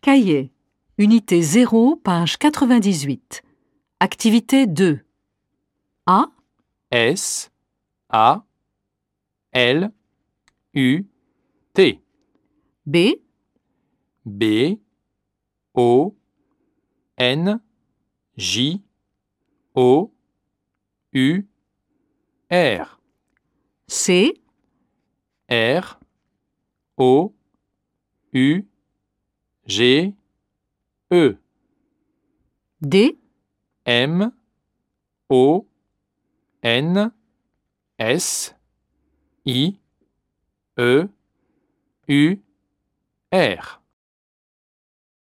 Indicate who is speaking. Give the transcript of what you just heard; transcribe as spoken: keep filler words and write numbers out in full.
Speaker 1: Cahier. Unité zéro, page quatre-vingt-dix-huit. Activité deux. A,
Speaker 2: S, A, L, U, T.
Speaker 1: B,
Speaker 2: B, O, N, J, O, U, R.
Speaker 1: C,
Speaker 2: R, O, U, G, E.
Speaker 1: D,
Speaker 2: M, O, N, S, I, E, U, R.